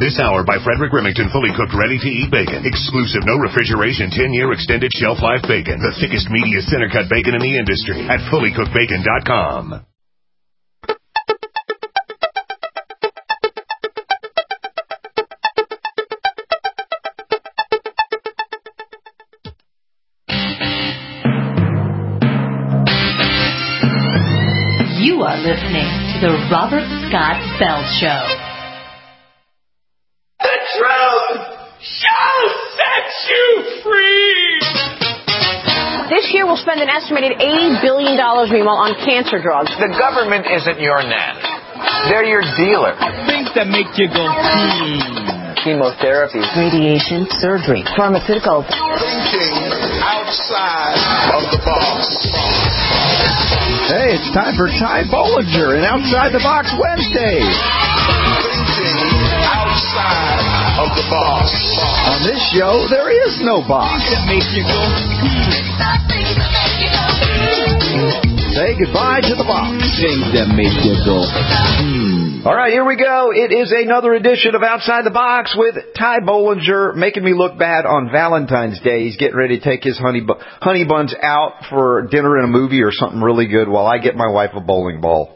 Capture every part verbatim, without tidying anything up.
This hour by Frederick Remington, fully cooked, ready-to-eat bacon. Exclusive, no refrigeration, ten-year extended shelf life bacon. The thickest, meatiest, center-cut bacon in the industry at fully cooked bacon dot com. You are listening to the Robert Scott Bell Show. The truth shall set you free. This year we'll spend an estimated eighty billion dollars, meanwhile, on cancer drugs. The government isn't your nan. They're your dealer. Things that make you go, hmm. Chemotherapy. Radiation, surgery, pharmaceuticals. Thinking outside of the box. Hey, it's time for Ty Bollinger and Outside the Box Wednesday. Thinking outside of the box. On this show, there is no box. That make you go, hmm. Say goodbye to the box. Things that make you go, hmm. All right, here we go. It is another edition of Outside the Box with Ty Bollinger, making me look bad on Valentine's Day. He's getting ready to take his honey bu- honey buns out for dinner and a movie or something really good while I get my wife a bowling ball.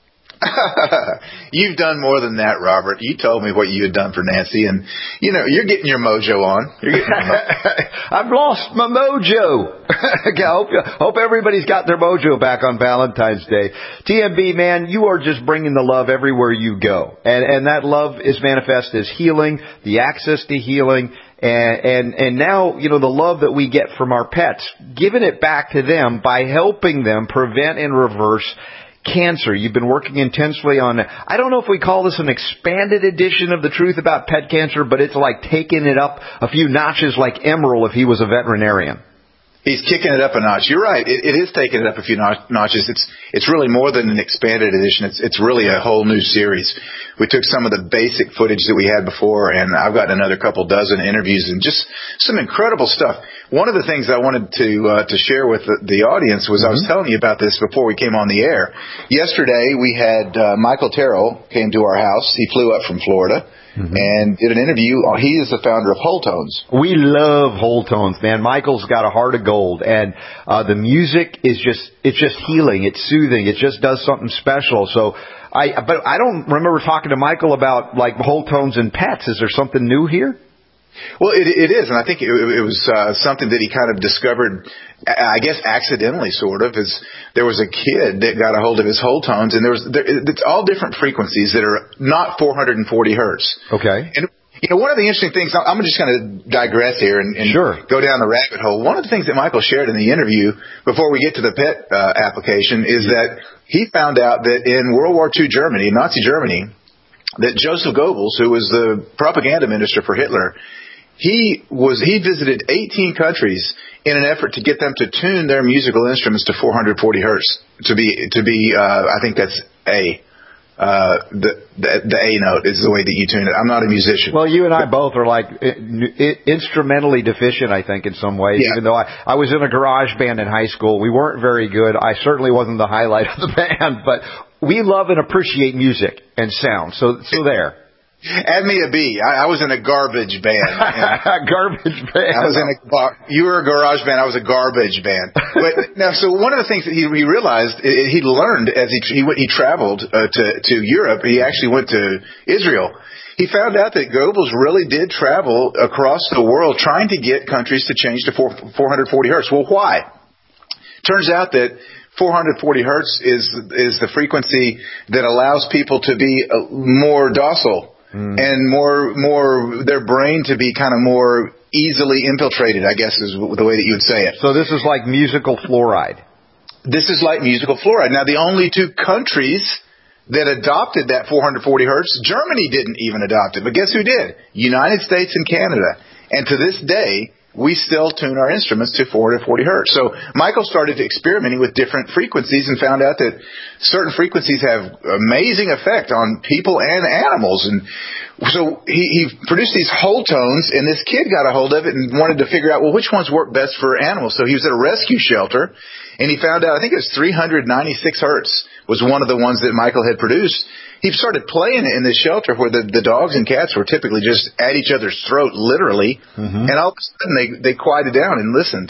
You've done more than that, Robert. You told me what you had done for Nancy, and, you know, you're getting your mojo on. You're getting your mojo. I've lost my mojo. I hope, hope everybody's got their mojo back on Valentine's Day. T M B, man, you are just bringing the love everywhere you go. And, and that love is manifest as healing, the access to healing, and, and, and now, you know, the love that we get from our pets, giving it back to them by helping them prevent and reverse cancer. You've been working intensely on, I don't know if we call this an expanded edition of the truth about pet cancer, but it's like taking it up a few notches like Emerald if he was a veterinarian. He's kicking it up a notch. You're right. It, it is taking it up a few notches. It's it's really more than an expanded edition. It's it's really a whole new series. We took some of the basic footage that we had before, and I've got another couple dozen interviews and just some incredible stuff. One of the things I wanted to uh, to share with the, the audience was mm-hmm. I was telling you about this before we came on the air. Yesterday we had uh, Michael Terrell came to our house. He flew up from Florida. Mm-hmm. And did an interview. He is the founder of Whole Tones. We love Whole Tones, man. Michael's got a heart of gold, and uh, the music is just—it's just healing. It's soothing. It just does something special. So, I but I don't remember talking to Michael about like Whole Tones and pets. Is there something new here? Well, it, it is, and I think it, it was uh, something that he kind of discovered, I guess, accidentally, sort of. Is there was a kid that got a hold of his Whole Tones, and there was there, it's all different frequencies that are not four hundred forty hertz. Okay. And you know, one of the interesting things, I'm just going to digress here and, and sure. go down the rabbit hole. One of the things that Michael shared in the interview before we get to the pet uh, application is yeah. that he found out that in World War Two Germany, Nazi Germany, that Joseph Goebbels, who was the propaganda minister for Hitler, He was he visited eighteen countries in an effort to get them to tune their musical instruments to four hundred forty hertz to be to be uh, I think that's A. Uh, the, the the A note is the way that you tune it. I'm not a musician. Well, you and I both are like instrumentally deficient, I think, in some ways. Yeah. Even though I, I was in a garage band in high school, we weren't very good. I certainly wasn't the highlight of the band, but we love and appreciate music and sound. So so there. Add me a B. I, I was in a garbage band. Garbage band. I was in a bar. You were a garage band. I was a garbage band. But now, so one of the things that he, he realized, he learned as he he, he traveled uh, to to Europe. He actually went to Israel. He found out that Goebbels really did travel across the world trying to get countries to change to four, four hundred forty hertz. Well, why? Turns out that four hundred forty hertz is is the frequency that allows people to be more docile. Mm. And more, more, their brain to be kind of more easily infiltrated, I guess is the way that you would say it. So this is like musical fluoride. This is like musical fluoride. Now, the only two countries that adopted that four hundred forty hertz, Germany didn't even adopt it. But guess who did? United States and Canada. And to this day, we still tune our instruments to four hundred forty hertz. So Michael started experimenting with different frequencies and found out that certain frequencies have amazing effect on people and animals. And so he, he produced these whole tones, and this kid got a hold of it and wanted to figure out, well, which ones work best for animals. So he was at a rescue shelter, and he found out, I think it was three hundred ninety-six hertz was one of the ones that Michael had produced. He started playing it in this shelter where the, the dogs and cats were typically just at each other's throat, literally, mm-hmm. and all of a sudden they, they quieted down and listened.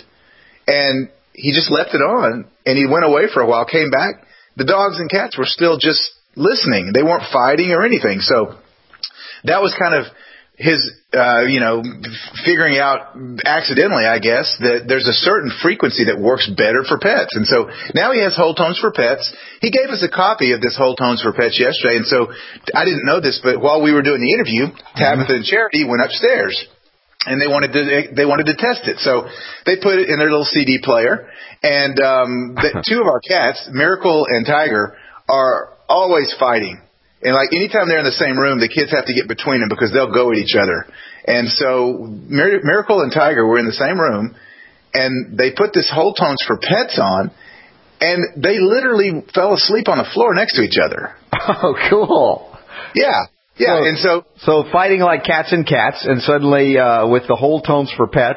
And he just left it on, and he went away for a while, came back. The dogs and cats were still just listening. They weren't fighting or anything. So that was kind of his, uh, you know, figuring out accidentally, I guess, that there's a certain frequency that works better for pets. And so now he has whole tones for pets. He gave us a copy of this whole tones for pets yesterday. And so I didn't know this, but while we were doing the interview, Tabitha and Charity went upstairs. And they wanted to they wanted to test it, so they put it in their little C D player. And um, the, two of our cats, Miracle and Tiger, are always fighting. And like anytime they're in the same room, the kids have to get between them because they'll go at each other. And so Mir- Miracle and Tiger were in the same room, and they put this whole tones for pets on, and they literally fell asleep on the floor next to each other. Oh, cool! Yeah. Yeah, so, and so so fighting like cats and cats, and suddenly uh, with the whole tones for pets,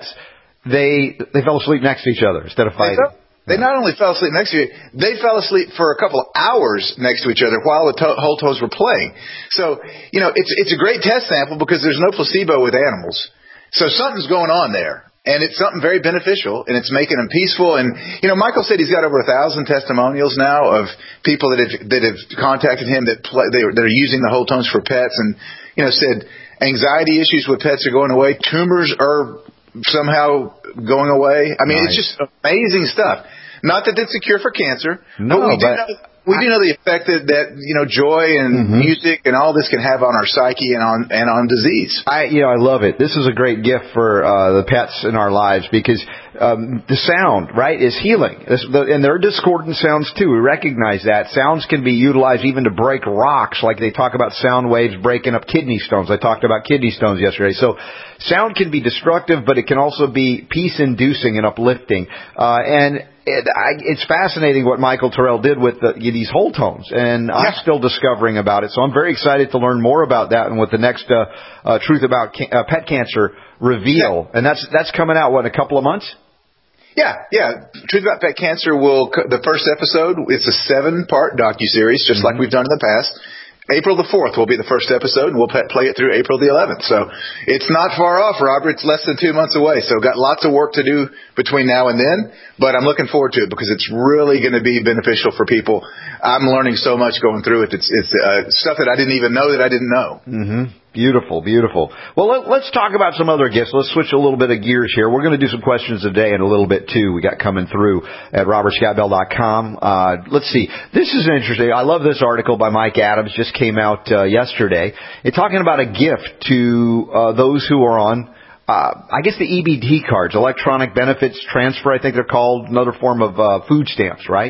they they fell asleep next to each other instead of fighting. They, fell, they not only fell asleep next to each other, they fell asleep for a couple of hours next to each other while the to- whole tones were playing. So you know, it's it's a great test sample because there's no placebo with animals. So something's going on there. And it's something very beneficial, and it's making them peaceful. And, you know, Michael said he's got over a thousand testimonials now of people that have that have contacted him that play, they, that are using the whole tones for pets, and, you know, said anxiety issues with pets are going away, tumors are somehow going away. I mean, nice. It's just amazing stuff. Not that it's a cure for cancer, no, but we do but know, we do know the effect that, that you know, joy and mm-hmm. music and all this can have on our psyche and on and on disease. I, you know, I love it. This is a great gift for uh, the pets in our lives because um, the sound, right, is healing. This, the, and there are discordant sounds too. We recognize that sounds can be utilized even to break rocks, like they talk about sound waves breaking up kidney stones. I talked about kidney stones yesterday. So sound can be destructive, but it can also be peace-inducing and uplifting. Uh, and It, I, it's fascinating what Michael Terrell did with the, these whole tones, and yeah. I'm still discovering about it. So I'm very excited to learn more about that, and with the next uh, uh, Truth About can- uh, Pet Cancer reveal, yeah. and that's that's coming out what, in a couple of months. Yeah, yeah. Truth About Pet Cancer will the first episode. It's a seven-part docuseries, just mm-hmm. like we've done in the past. April the fourth will be the first episode, and we'll play it through April the eleventh. So it's not far off, Robert. It's less than two months away. So got lots of work to do between now and then, but I'm looking forward to it because it's really going to be beneficial for people. I'm learning so much going through it. It's, it's uh, stuff that I didn't even know that I didn't know. Mm-hmm. Beautiful, beautiful. Well, let, let's talk about some other gifts. Let's switch a little bit of gears here. We're going to do some questions today in a little bit, too. We got coming through at robert scott bell dot com. Uh, let's see. This is interesting. I love this article by Mike Adams. Just came out uh, yesterday. It's talking about a gift to uh, those who are on, uh, I guess, the E B T cards, electronic benefits transfer, I think they're called, another form of uh, food stamps, right?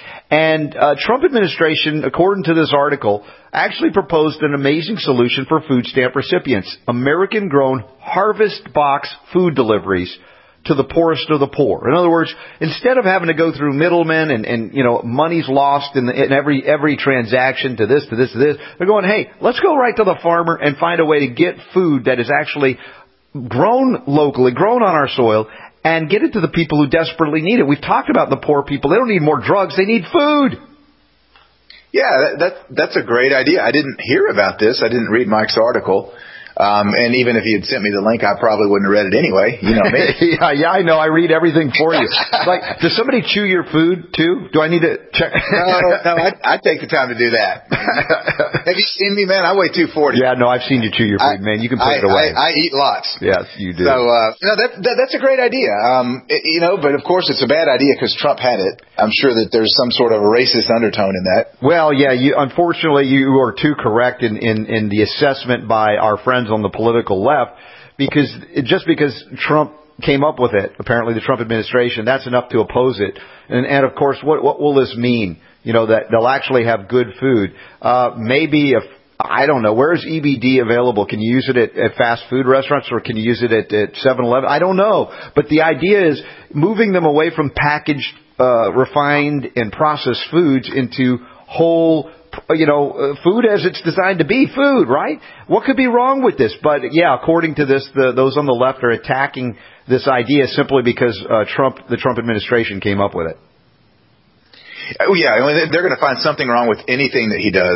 And uh, Trump administration, according to this article, actually proposed an amazing solution for food stamp recipients: American-grown Harvest Box food deliveries to the poorest of the poor. In other words, instead of having to go through middlemen and, and you know, money's lost in, the, in every every transaction to this, to this, to this, they're going, hey, let's go right to the farmer and find a way to get food that is actually grown locally, grown on our soil, and get it to the people who desperately need it. We've talked about the poor people. They don't need more drugs. They need food. Yeah, that, that that's a great idea. I didn't hear about this. I didn't read Mike's article. Um, and even if he had sent me the link, I probably wouldn't have read it anyway. You know me. yeah, yeah, I know. I read everything for you. Like, does somebody chew your food too? Do I need to check? no, no, I, I take the time to do that. Have you seen me, man? I weigh two forty. Yeah, no, I've seen you chew your food, I, man. You can put I, it away. I, I eat lots. Yes, you do. So, uh, no, that, that that's a great idea. Um, it, you know, but of course it's a bad idea because Trump had it. I'm sure that there's some sort of a racist undertone in that. Well, yeah, you, unfortunately, you are too correct in, in, in the assessment by our friends on the political left, because just because Trump came up with it, apparently the Trump administration, that's enough to oppose it. And, and of course, what, what will this mean? You know, that they'll actually have good food. Uh, maybe if, I don't know, where is E B D available? Can you use it at, at fast food restaurants, or can you use it at, at seven eleven? I don't know. But the idea is moving them away from packaged, uh, refined and processed foods into whole, you know, uh, food as it's designed to be, food, right? What could be wrong with this? But yeah, according to this, the, those on the left are attacking this idea simply because uh, Trump, the Trump administration came up with it. Oh, yeah, I mean, they're going to find something wrong with anything that he does.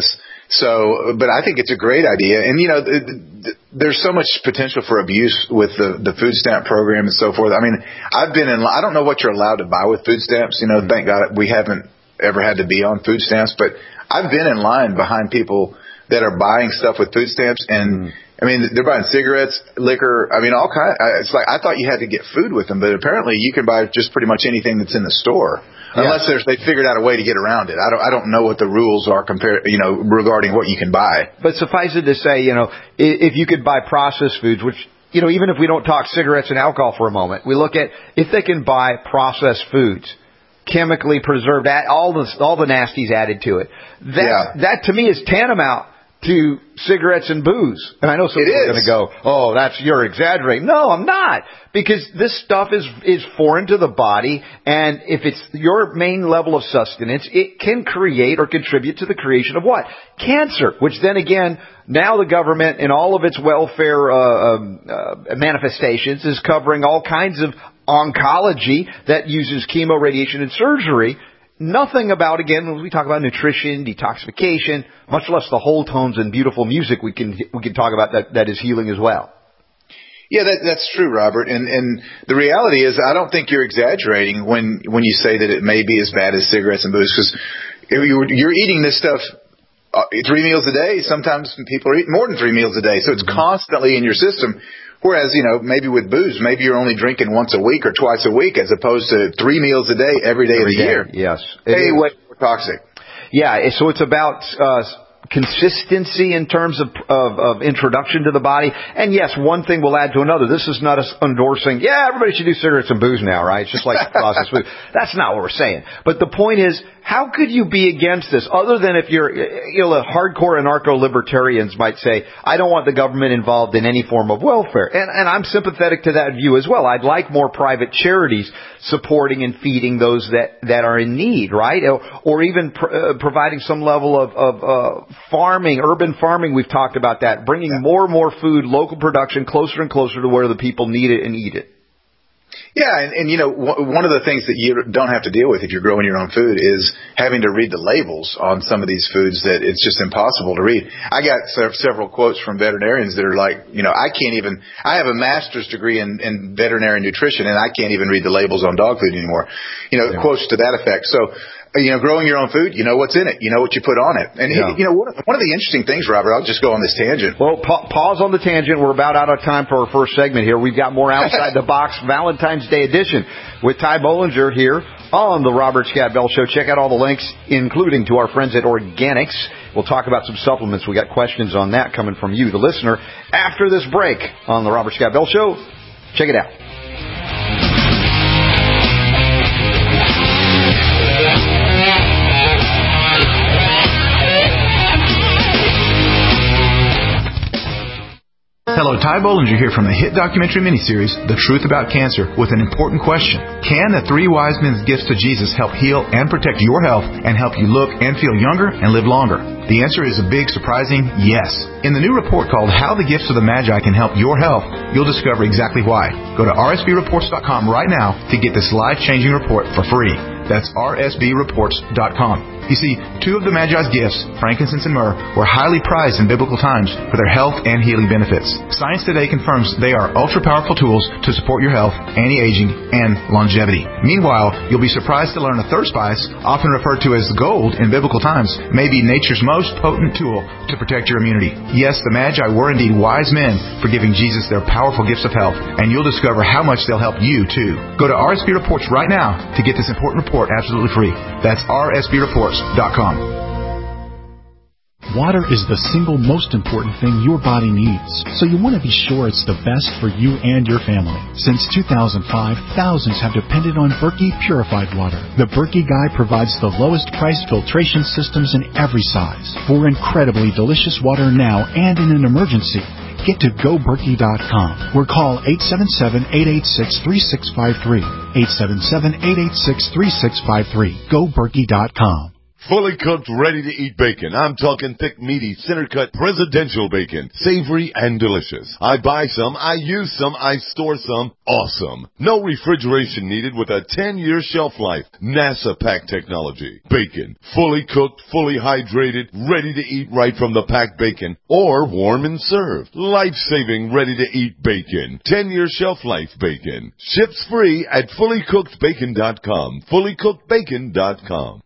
So, but I think it's a great idea. And, you know, th- th- there's so much potential for abuse with the, the food stamp program and so forth. I mean, I've been in, I don't know what you're allowed to buy with food stamps. You know, thank God we haven't ever had to be on food stamps, but I've been in line behind people that are buying stuff with food stamps. And, mm. I mean, they're buying cigarettes, liquor. I mean, all kind. It's like, I thought you had to get food with them, but apparently you can buy just pretty much anything that's in the store. Unless there's, they figured out a way to get around it. I don't, I don't know what the rules are compared, you know, regarding what you can buy. But suffice it to say, you know, if you could buy processed foods, which, you know, even if we don't talk cigarettes and alcohol for a moment, we look at if they can buy processed foods, chemically preserved, all the, all the nasties added to it. That, yeah. that to me is tantamount to cigarettes and booze. And I know some people are going to go, oh, that's, you're exaggerating. No, I'm not. Because this stuff is, is foreign to the body. And if it's your main level of sustenance, it can create or contribute to the creation of what? Cancer. Which then again, now the government in all of its welfare, uh, um, uh, manifestations is covering all kinds of oncology that uses chemo, radiation, and surgery. Nothing about, again, when we talk about nutrition, detoxification, much less the whole tones and beautiful music we can we can talk about that, that is healing as well. Yeah, that, that's true, Robert. And, and the reality is I don't think you're exaggerating when, when you say that it may be as bad as cigarettes and booze, because you're, you're eating this stuff uh, three meals a day. Sometimes people are eating more than three meals a day. So it's mm-hmm. constantly in your system. Whereas, you know, maybe with booze, maybe you're only drinking once a week or twice a week as opposed to three meals a day every day every of the day. year. Yes. Hey, way more toxic. Yeah, so it's about uh consistency in terms of, of of introduction to the body. And yes, one thing will add to another. This is not us endorsing, yeah, everybody should do cigarettes and booze now, right? It's just like processed food. That's not what we're saying. But the point is, how could you be against this other than if you're, you know, hardcore anarcho-libertarians might say, I don't want the government involved in any form of welfare. And, and I'm sympathetic to that view as well. I'd like more private charities supporting and feeding those that, that are in need, right? Or, or even pr- uh, providing some level of, of uh, farming, urban farming. We've talked about that, bringing yeah. more and more food, local production, closer and closer to where the people need it and eat it. Yeah, and, and you know, w- one of the things that you don't have to deal with if you're growing your own food is having to read the labels on some of these foods that it's just impossible to read. I got se- several quotes from veterinarians that are like, you know, I can't even, I have a master's degree in, in veterinary nutrition and I can't even read the labels on dog food anymore. You know, yeah. quotes to that effect. So, you know, growing your own food, you know what's in it. You know what you put on it. And, yeah. you know, one of, one of the interesting things, Robert, I'll just go on this tangent. Well, pa- pause on the tangent. We're about out of time for our first segment here. We've got more Outside the Box Valentine's Day edition with Ty Bollinger here on the Robert Scott Bell Show. Check out all the links, including to our friends at Organics. We'll talk about some supplements. We got questions on that coming from you, the listener, after this break on the Robert Scott Bell Show. Check it out. Hello, Ty Bollinger here from the hit documentary miniseries, The Truth About Cancer, with an important question. Can the three wise men's gifts to Jesus help heal and protect your health and help you look and feel younger and live longer? The answer is a big, surprising yes. In the new report called How the Gifts of the Magi Can Help Your Health, you'll discover exactly why. Go to R S B reports dot com right now to get this life-changing report for free. That's R S B reports dot com. You see, two of the Magi's gifts, frankincense and myrrh, were highly prized in biblical times for their health and healing benefits. Science today confirms they are ultra-powerful tools to support your health, anti-aging, and longevity. Meanwhile, you'll be surprised to learn a third spice, often referred to as gold in biblical times, may be nature's most potent tool to protect your immunity. Yes, the Magi were indeed wise men for giving Jesus their powerful gifts of health, and you'll discover how much they'll help you, too. Go to R S B Reports right now to get this important report absolutely free. That's R S B reports dot com. Water is the single most important thing your body needs, so you want to be sure it's the best for you and your family. Since two thousand five, thousands have depended on Berkey Purified Water. The Berkey Guy provides the lowest price filtration systems in every size. For incredibly delicious water now and in an emergency, get to go berkey dot com or call eight seven seven, eight eight six, three six five three. eight seven seven, eight eight six, three six five three. go berkey dot com. fully cooked, ready-to-eat bacon. I'm talking thick, meaty, center-cut, presidential bacon. Savory and delicious. I buy some, I use some, I store some. Awesome. No refrigeration needed with a ten-year shelf life. NASA pack technology. Bacon. Fully cooked, fully hydrated, ready to eat right from the packed bacon. Or warm and served. Life-saving, ready-to-eat bacon. ten-year shelf life bacon. Ships free at fully cooked bacon dot com. fully cooked bacon dot com.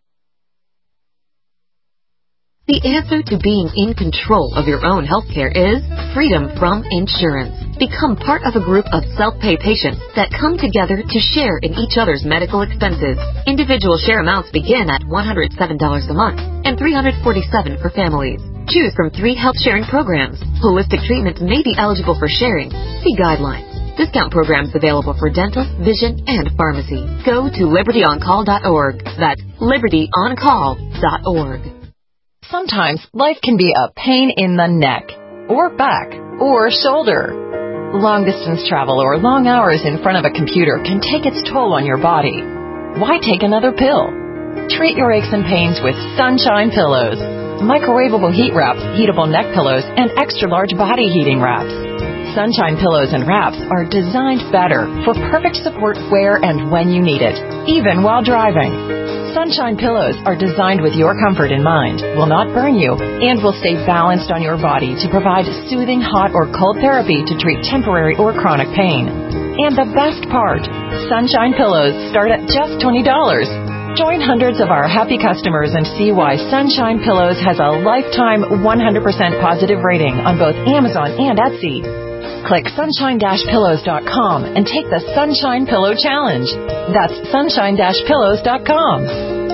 The answer to being in control of your own healthcare is freedom from insurance. Become part of a group of self-pay patients that come together to share in each other's medical expenses. Individual share amounts begin at one hundred seven dollars a month and three hundred forty-seven dollars for families. Choose from three health sharing programs. Holistic treatments may be eligible for sharing. See guidelines. Discount programs available for dental, vision, and pharmacy. Go to liberty on call dot org. That's liberty on call dot org. Sometimes life can be a pain in the neck, or back, or shoulder. Long-distance travel or long hours in front of a computer can take its toll on your body. Why take another pill? Treat your aches and pains with Sunshine Pillows. Microwavable heat wraps, heatable neck pillows, and extra-large body heating wraps. Sunshine Pillows and wraps are designed better for perfect support where and when you need it, even while driving. Sunshine Pillows are designed with your comfort in mind, will not burn you, and will stay balanced on your body to provide soothing hot or cold therapy to treat temporary or chronic pain. And the best part, Sunshine Pillows start at just twenty dollars. Join hundreds of our happy customers and see why Sunshine Pillows has a lifetime one hundred percent positive rating on both Amazon and Etsy. Click sunshine dash pillows dot com and take the Sunshine Pillow Challenge. That's sunshine dash pillows dot com.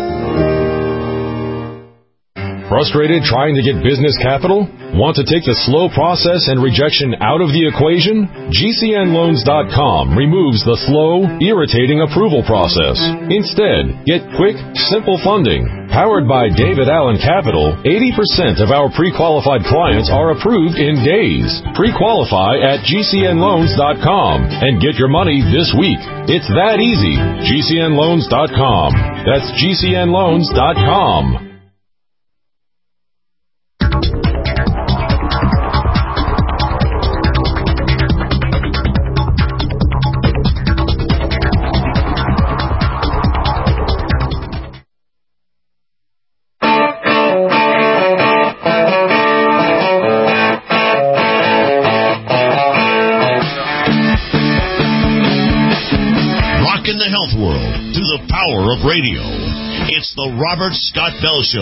Frustrated trying to get business capital? Want to take the slow process and rejection out of the equation? G C N loans dot com removes the slow, irritating approval process. Instead, get quick, simple funding. Powered by David Allen Capital, eighty percent of our pre-qualified clients are approved in days. Pre-qualify at G C N loans dot com and get your money this week. It's that easy. G C N loans dot com. That's G C N loans dot com. Of radio. It's the Robert Scott Bell Show.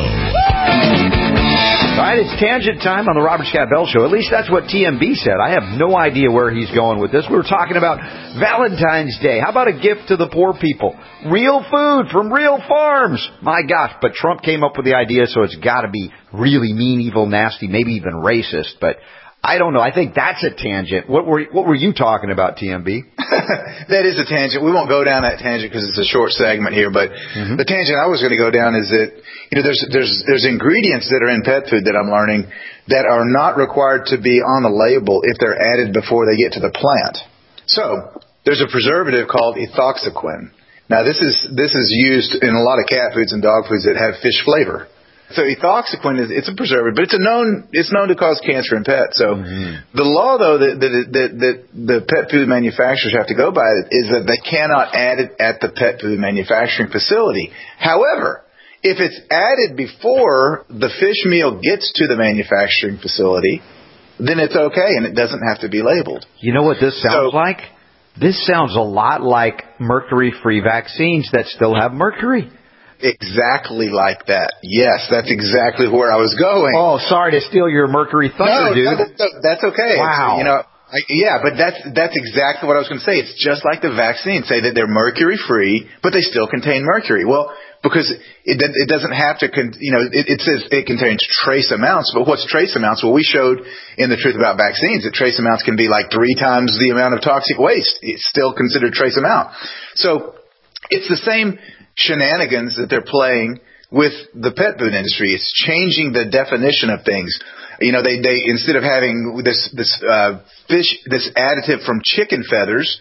All right, it's tangent time on the Robert Scott Bell Show. At least that's what T M B said. I have no idea where he's going with this. We were talking about Valentine's Day. How about a gift to the poor people? Real food from real farms. My gosh, but Trump came up with the idea, so it's got to be really mean, evil, nasty, maybe even racist. But I don't know. I think that's a tangent. What were what were you talking about, T M B? That is a tangent. We won't go down that tangent because it's a short segment here. But mm-hmm. the tangent I was going to go down is that you know there's there's there's ingredients that are in pet food that I'm learning that are not required to be on the label if they're added before they get to the plant. So there's a preservative called ethoxyquin. Now this is this is used in a lot of cat foods and dog foods that have fish flavor. So ethoxyquin is it's a preservative, but it's a known it's known to cause cancer in pets. So mm-hmm. the law, though, that, that that that the pet food manufacturers have to go by is that they cannot add it at the pet food manufacturing facility. However, if it's added before the fish meal gets to the manufacturing facility, then it's okay and it doesn't have to be labeled. You know what this sounds so, like? This sounds a lot like mercury-free vaccines that still have mercury. Exactly like that. Yes, that's exactly where I was going. Oh, sorry to steal your mercury thunder, no, dude. No, no, that's okay. Wow. You know, I, yeah, but that's that's exactly what I was going to say. It's just like the vaccine. Say that they're mercury-free, but they still contain mercury. Well, because it it doesn't have to, con, you know, it, it says it contains trace amounts. But what's trace amounts? Well, we showed in the Truth About Vaccines that trace amounts can be like three times the amount of toxic waste. It's still considered trace amount. So it's the same shenanigans that they're playing with the pet food industry. It's changing the definition of things. You know, they, they instead of having this this uh, fish, this additive from chicken feathers,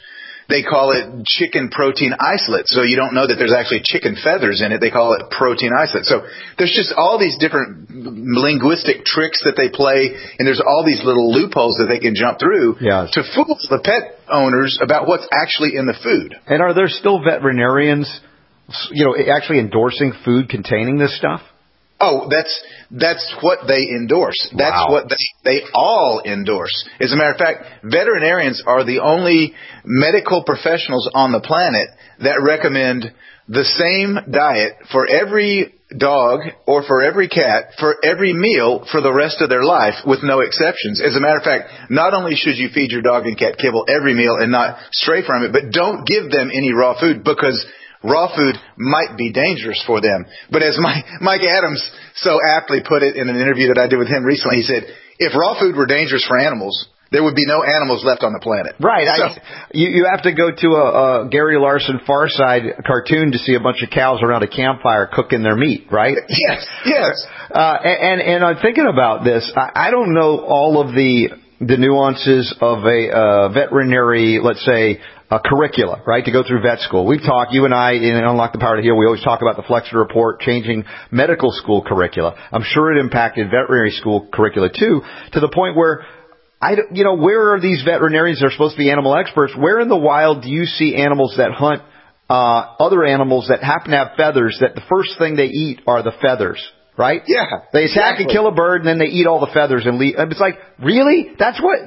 they call it chicken protein isolate. So you don't know that there's actually chicken feathers in it. They call it protein isolate. So there's just all these different linguistic tricks that they play, and there's all these little loopholes that they can jump through yes. to fool the pet owners about what's actually in the food. And are there still veterinarians, you know, actually endorsing food containing this stuff? Oh, that's that's what they endorse. That's wow. what they, they all endorse. As a matter of fact, veterinarians are the only medical professionals on the planet that recommend the same diet for every dog or for every cat for every meal for the rest of their life with no exceptions. As a matter of fact, not only should you feed your dog and cat kibble every meal and not stray from it, but don't give them any raw food because raw food might be dangerous for them. But as Mike, Mike Adams so aptly put it in an interview that I did with him recently, he said, if raw food were dangerous for animals, there would be no animals left on the planet. Right. So, I, you, you have to go to a, a Gary Larson Far Side cartoon to see a bunch of cows around a campfire cooking their meat, right? Yes, yes. Uh, and, and I'm thinking about this. I, I don't know all of the the nuances of a uh, veterinary, let's say, a curricula, right, to go through vet school. We've talked, you and I, in Unlock the Power to Heal, we always talk about the Flexner Report, changing medical school curricula. I'm sure it impacted veterinary school curricula, too, to the point where, I, you know, where are these veterinarians that are supposed to be animal experts? Where in the wild do you see animals that hunt uh, other animals that happen to have feathers, that the first thing they eat are the feathers? Right? Yeah. They attack exactly. and kill a bird, and then they eat all the feathers and leave. It's like, really? That's what?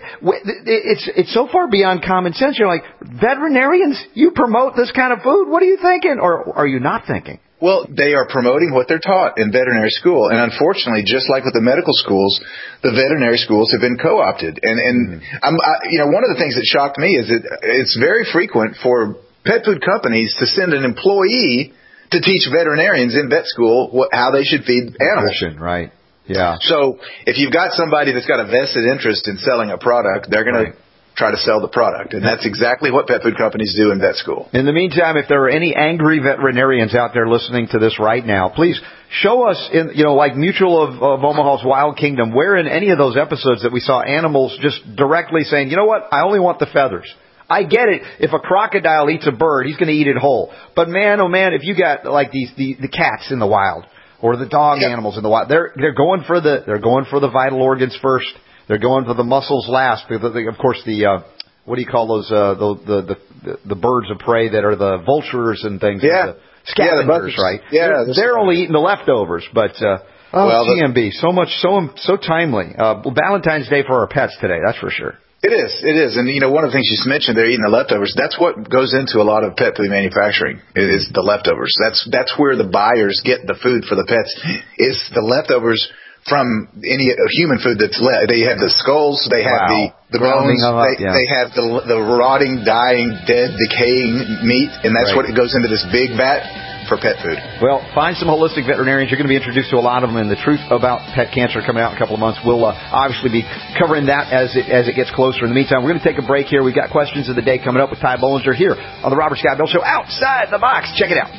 It's it's so far beyond common sense. You're like, veterinarians, you promote this kind of food? What are you thinking, or are you not thinking? Well, they are promoting what they're taught in veterinary school, and unfortunately, just like with the medical schools, the veterinary schools have been co-opted. And and mm-hmm. I'm, I, you know, one of the things that shocked me is that it's very frequent for pet food companies to send an employee to teach veterinarians in vet school what, how they should feed animals. Nutrition, right. Yeah. So if you've got somebody that's got a vested interest in selling a product, they're going right. to try to sell the product. And that's exactly what pet food companies do in vet school. In the meantime, if there are any angry veterinarians out there listening to this right now, please show us, in, you know, like Mutual of, of Omaha's Wild Kingdom, where in any of those episodes that we saw animals just directly saying, you know what, I only want the feathers. I get it. If a crocodile eats a bird, he's going to eat it whole. But man, oh man, if you got like these the, the cats in the wild or the dog yep. animals in the wild, they're they're going for the they're going for the vital organs first. They're going for the muscles last. Because of course, the uh, what do you call those uh, the, the the the birds of prey that are the vultures and things? Yeah, the scavengers, yeah, the right? Yeah, they're, they're only eating the leftovers, but. Uh, Oh, well, T M B, so much, so so timely. Uh, Valentine's Day for our pets today, that's for sure. It is, it is. And, you know, one of the things you just mentioned, they're eating the leftovers. That's what goes into a lot of pet food manufacturing, is the leftovers. That's that's where the buyers get the food for the pets, is the leftovers from any human food that's left. They have the skulls, they have wow. the, the bones, up, they, yeah. they have the the rotting, dying, dead, decaying meat, and that's right. what it goes into this big vat for pet food. Well, find some holistic veterinarians. You're going to be introduced to a lot of them, and the truth about pet cancer coming out in a couple of months. We'll uh, obviously be covering that as it as it gets closer. In the meantime, we're going to take a break here. We've got questions of the day coming up with Ty Bollinger here on the Robert Scott Bell Show. Outside the box. Check it out.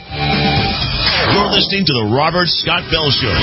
You're listening to the Robert Scott Bell Show.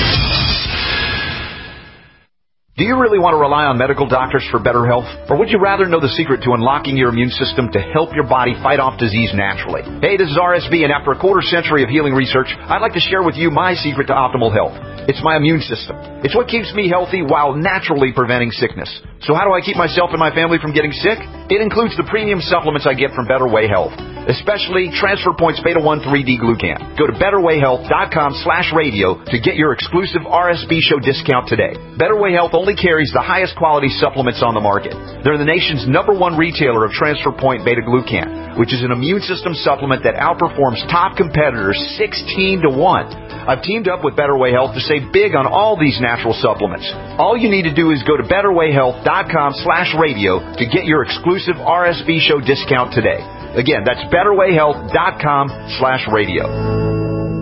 Do you really want to rely on medical doctors for better health? Or would you rather know the secret to unlocking your immune system to help your body fight off disease naturally? Hey, this is R S B, and after a quarter century of healing research, I'd like to share with you my secret to optimal health. It's my immune system. It's what keeps me healthy while naturally preventing sickness. So how do I keep myself and my family from getting sick? It includes the premium supplements I get from Better Way Health, especially Transfer Points Beta one three D Glucan. Go to betterwayhealth.com slash radio to get your exclusive R S B show discount today. Better Way Health only carries the highest quality supplements on the market. They're the nation's number one retailer of Transfer Point Beta Glucan, which is an immune system supplement that outperforms top competitors sixteen to one. I've teamed up with Better Way Health to save big on all these natural supplements. All you need to do is go to betterwayhealth.com slash radio to get your exclusive R S B show discount today. Again, that's betterwayhealth.com slash radio.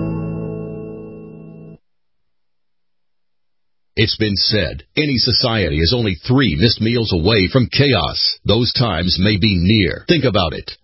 It's been said, any society is only three missed meals away from chaos. Those times may be near. Think about it.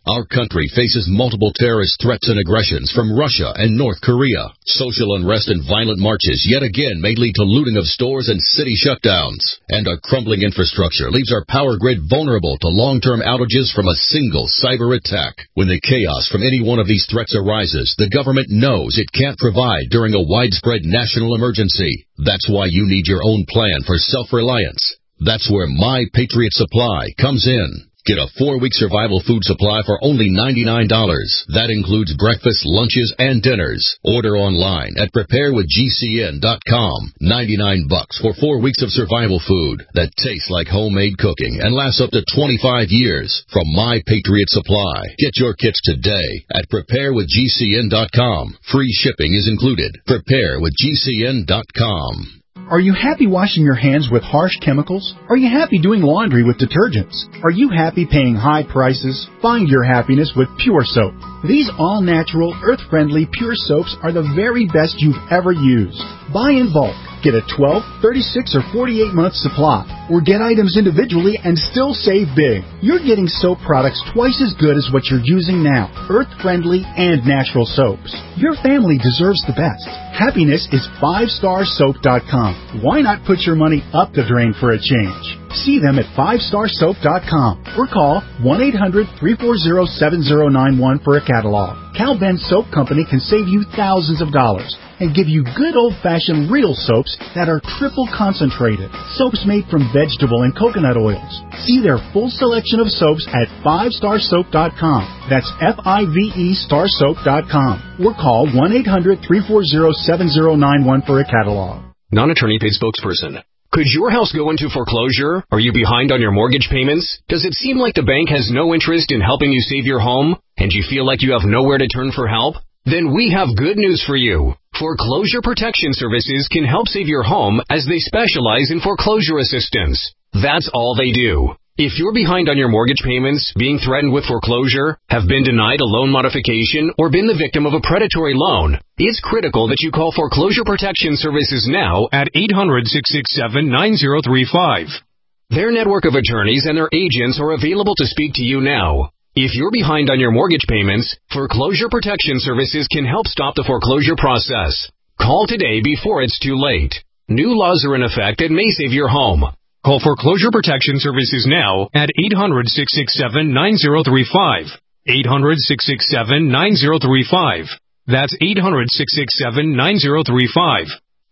Our country faces multiple terrorist threats and aggressions from Russia and North Korea. Social unrest and violent marches yet again may lead to looting of stores and city shutdowns. And our crumbling infrastructure leaves our power grid vulnerable to long-term outages from a single cyber attack. When the chaos from any one of these threats arises, the government knows it can't provide during a widespread national emergency. That's why you need your own plan for self-reliance. That's where My Patriot Supply comes in. Get a four-week survival food supply for only ninety-nine dollars. That includes breakfast, lunches, and dinners. Order online at prepare with G C N dot com. ninety-nine bucks for four weeks of survival food that tastes like homemade cooking and lasts up to twenty-five years from My Patriot Supply. Get your kits today at prepare with G C N dot com. Free shipping is included. prepare with G C N dot com. Are you happy washing your hands with harsh chemicals? Are you happy doing laundry with detergents? Are you happy paying high prices? Find your happiness with Pure Soap. These all-natural, earth-friendly Pure Soaps are the very best you've ever used. Buy in bulk. Get a twelve, thirty-six, or forty-eight month supply. Or get items individually and still save big. You're getting soap products twice as good as what you're using now. Earth-friendly and natural soaps. Your family deserves the best. Happiness is five star soap dot com. Why not put your money up the drain for a change? See them at five star soap dot com or call one eight hundred, three four zero, seven zero nine one for a catalog. Cal Ben Soap Company can save you thousands of dollars and give you good old-fashioned real soaps that are triple concentrated. Soaps made from vegetable and coconut oils. See their full selection of soaps at five star soap dot com. That's F I V E star soap dot com. Or call one eight hundred, three four zero, seven zero nine one for a catalog. Non-attorney paid spokesperson. Could your house go into foreclosure? Are you behind on your mortgage payments? Does it seem like the bank has no interest in helping you save your home? And you feel like you have nowhere to turn for help? Then we have good news for you. Foreclosure Protection Services can help save your home as they specialize in foreclosure assistance. That's all they do. If you're behind on your mortgage payments, being threatened with foreclosure, have been denied a loan modification, or been the victim of a predatory loan, it's critical that you call Foreclosure Protection Services now at eight hundred, six six seven, nine zero three five. Their network of attorneys and their agents are available to speak to you now. If you're behind on your mortgage payments, Foreclosure Protection Services can help stop the foreclosure process. Call today before it's too late. New laws are in effect that may save your home. Call Foreclosure Protection Services now at eight hundred, six six seven, nine zero three five. eight hundred, six six seven, nine zero three five. That's eight hundred, six six seven, nine zero three five.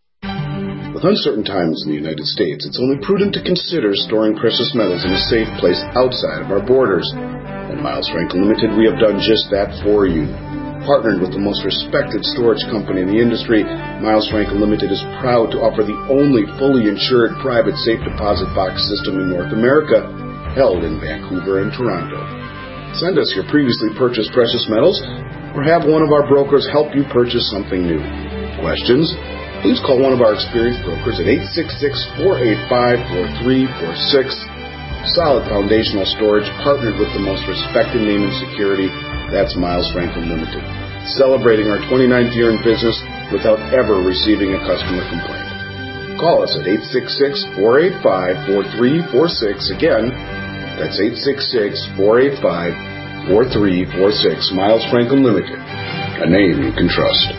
With uncertain times in the United States, it's only prudent to consider storing precious metals in a safe place outside of our borders. At Miles Franklin Limited, we have done just that for you. Partnered with the most respected storage company in the industry, Miles Franklin Limited is proud to offer the only fully insured private safe deposit box system in North America, held in Vancouver and Toronto. Send us your previously purchased precious metals, or have one of our brokers help you purchase something new. Questions? Please call one of our experienced brokers at eight six six, four eight five, four three four six. Solid foundational storage, partnered with the most respected name in security. That's Miles Franklin Limited. Celebrating our twenty-ninth year in business without ever receiving a customer complaint. Call us at eight six six, four eight five, four three four six. Again, that's eight six six, four eight five, four three four six. Miles Franklin Limited, a name you can trust.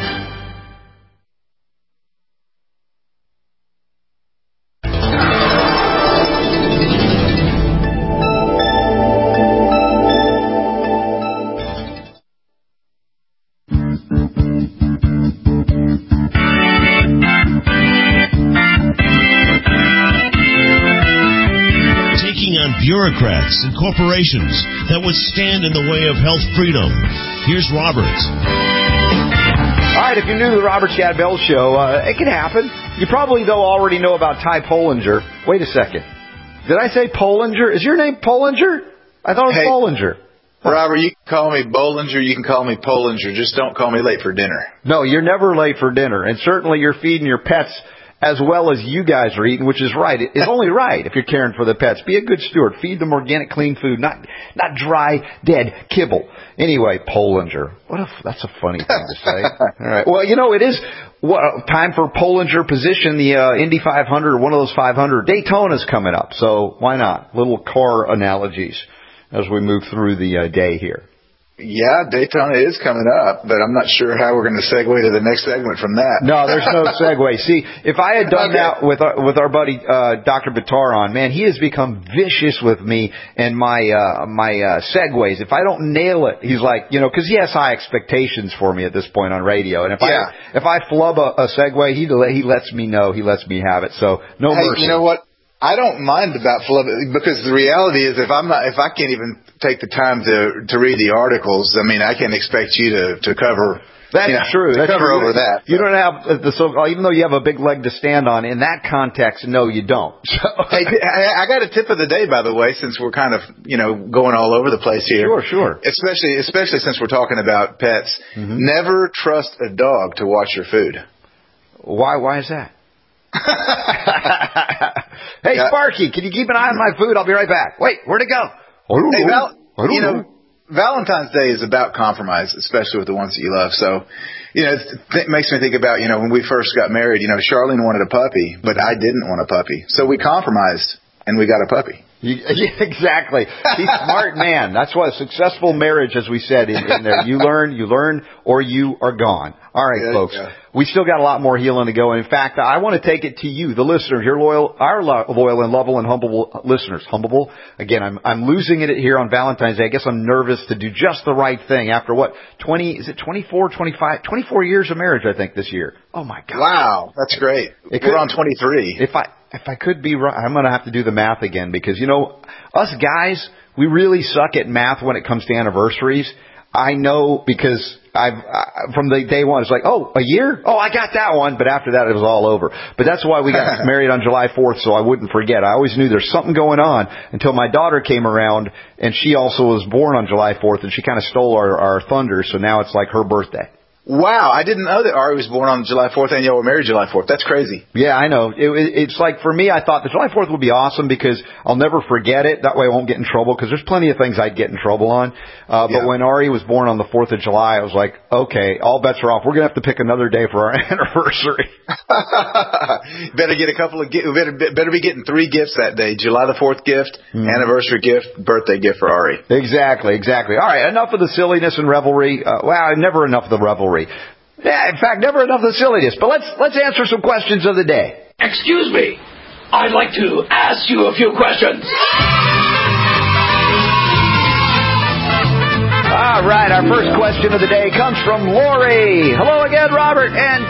Bureaucrats and corporations that would stand in the way of health freedom. Here's Robert. All right, if you're new to the Robert Scott Bell Show, uh, it can happen. You probably, though, already know about Ty Pollinger. Wait a second. Did I say Pollinger? Is your name Pollinger? I thought it was hey, Pollinger. Robert, you can call me Bollinger, you can call me Pollinger. Just don't call me late for dinner. No, you're never late for dinner. And certainly you're feeding your pets as well as you guys are eating, which is right. It's only right if you're caring for the pets. Be a good steward. Feed them organic, clean food, not not dry, dead kibble. Anyway, Pollinger. What a, that's a funny thing to say. All right. Well, you know, it is well, time for Pollinger position, the uh, Indy five hundred or one of those five hundred. Daytona's coming up, so why not? Little car analogies. as we move through the uh, day here. Yeah, Daytona is coming up, but I'm not sure how we're going to segue to the next segment from that. No, there's no segue. See, if I had done okay. that with our, with our buddy uh, Doctor Bitar on, man, he has become vicious with me and my uh, my uh, segues. If I don't nail it, he's like, you know, because he has high expectations for me at this point on radio, and if yeah. I if I flub a, a segue, he he lets me know, he lets me have it. So no hey, mercy. You know what? I don't mind about flubbing because the reality is if I'm not, if I can't even take the time to to read the articles, I mean, I can't expect you to to cover. That's you know, true. To That's cover true. over that. You don't have the so even though you have a big leg to stand on in that context. No, you don't. So. Hey, I got a tip of the day, by the way, since we're kind of you know going all over the place here. Sure, sure. Especially especially since we're talking about pets. Mm-hmm. Never trust a dog to watch your food. Why? Why is that? Hey, yeah. Sparky, can you keep an eye on my food? I'll be right back. Wait, where'd it go? I don't hey, know. Val, I don't you know, know. Valentine's Day is about compromise, especially with the ones that you love. So, you know, it makes me think about, you know, when we first got married, you know, Charlene wanted a puppy, but I didn't want a puppy. So we compromised, and we got a puppy. You, yeah, exactly. He's a smart man. That's what a successful marriage, as we said in, in there. You learn, you learn, or you are gone. All right, yeah, folks. Yeah. We still got a lot more healing to go. And in fact, I want to take it to you, the listeners, your loyal, our loyal and lovable and humble listeners. Humble. Again, I'm I'm losing it here on Valentine's Day. I guess I'm nervous to do just the right thing after what twenty is it twenty-four, twenty-five, twenty-four years of marriage, I think, this year. Oh my God! Wow, that's great. It We're could, on twenty-three. If I if I could be right, I'm going to have to do the math again because you know us guys, we really suck at math when it comes to anniversaries. I know because I've I, from the day one, it's like, oh, a year? Oh, I got that one. But after that, it was all over. But that's why we got married on July fourth, so I wouldn't forget. I always knew there's something going on until my daughter came around, and she also was born on July fourth, and she kind of stole our, our thunder, so now it's like her birthday. Wow, I didn't know that Ari was born on July fourth and y'all were married July fourth. That's crazy. Yeah, I know. It, it, it's like, for me, I thought the July fourth would be awesome because I'll never forget it. That way I won't get in trouble because there's plenty of things I'd get in trouble on. Uh, but yeah. when Ari was born on the fourth of July, I was like, okay, all bets are off. We're going to have to pick another day for our anniversary. Better get a couple of gifts. Better, better be getting three gifts that day. July the fourth gift, mm. anniversary gift, birthday gift for Ari. Exactly, exactly. All right, enough of the silliness and revelry. Uh, well, never enough of the revelry. Yeah, in fact, never enough of the silliness. But let's let's answer some questions of the day. Excuse me. I'd like to ask you a few questions. All right, our first question of the day comes from Lori. Hello again, Robert and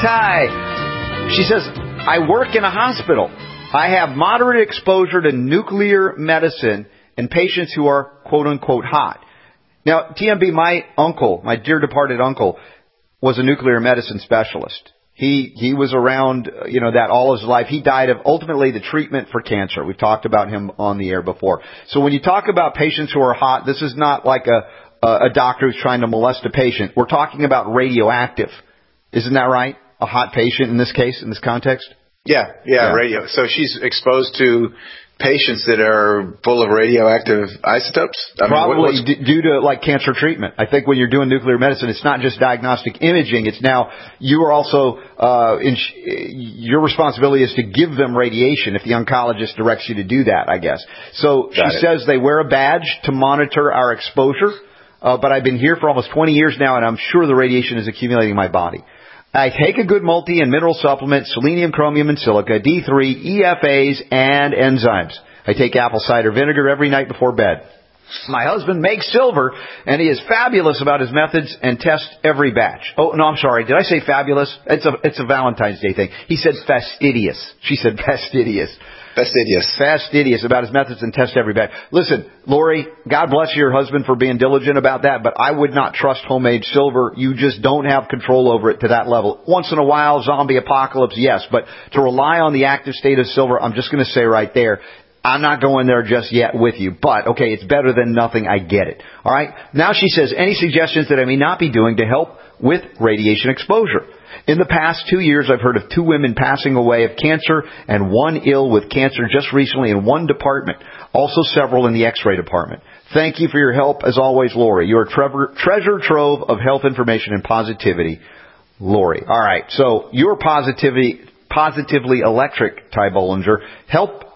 Ty. She says, I work in a hospital. I have moderate exposure to nuclear medicine in patients who are quote-unquote hot. Now, T M B, my uncle, my dear departed uncle, was a nuclear medicine specialist. He he was around, you know, that all his life. He died of ultimately the treatment for cancer. We've talked about him on the air before. So when you talk about patients who are hot, this is not like a a doctor who's trying to molest a patient. We're talking about radioactive. Isn't that right? A hot patient in this case, in this context? Yeah, yeah, yeah. radio. So she's exposed to patients that are full of radioactive isotopes? I Probably mean, d- due to like cancer treatment. I think when you're doing nuclear medicine, it's not just diagnostic imaging. It's now you are also uh, in sh- your responsibility is to give them radiation if the oncologist directs you to do that, I guess. So Got she it. says they wear a badge to monitor our exposure. Uh, but I've been here for almost twenty years now, and I'm sure the radiation is accumulating in my body. I take a good multi and mineral supplement, selenium, chromium, and silica, D three, E F As, and enzymes. I take apple cider vinegar every night before bed. My husband makes silver, and he is fabulous about his methods and tests every batch. Oh, no, I'm sorry. Did I say fabulous? It's a it's a Valentine's Day thing. He said fastidious. She said fastidious. Fastidious. Fastidious about his methods and tests every batch. Listen, Lori, God bless your husband for being diligent about that, but I would not trust homemade silver. You just don't have control over it to that level. Once in a while, zombie apocalypse, yes, but to rely on the active state of silver, I'm just going to say right there, I'm not going there just yet with you, but okay, it's better than nothing. I get it. All right. Now she says, any suggestions that I may not be doing to help with radiation exposure? In the past two years, I've heard of two women passing away of cancer and one ill with cancer just recently in one department. Also several in the X-ray department. Thank you for your help. As always, Lori. You're a treasure, treasure trove of health information and positivity. Lori. All right. So your positivity, positively electric, Ty Bollinger, help